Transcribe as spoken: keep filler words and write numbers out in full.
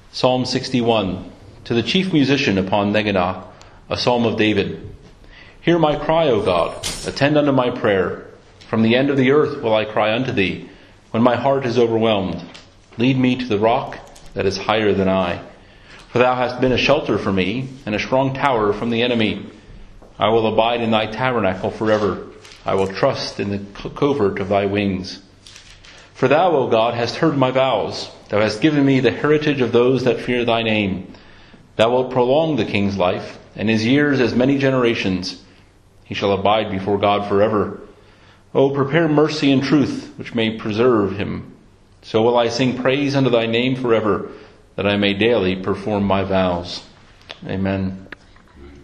Psalm sixty-one. To the chief musician upon Neginah, a psalm of David. Hear my cry, O God, attend unto my prayer. From the end of the earth will I cry unto thee, when my heart is overwhelmed. Lead me to the rock that is higher than I. For thou hast been a shelter for me, and a strong tower from the enemy. I will abide in thy tabernacle forever. I will trust in the covert of thy wings. For thou, O God, hast heard my vows. Thou hast given me the heritage of those that fear thy name. Thou wilt prolong the king's life, and his years as many generations. He shall abide before God forever. O prepare mercy and truth, which may preserve him. So will I sing praise unto thy name forever, that I may daily perform my vows. Amen.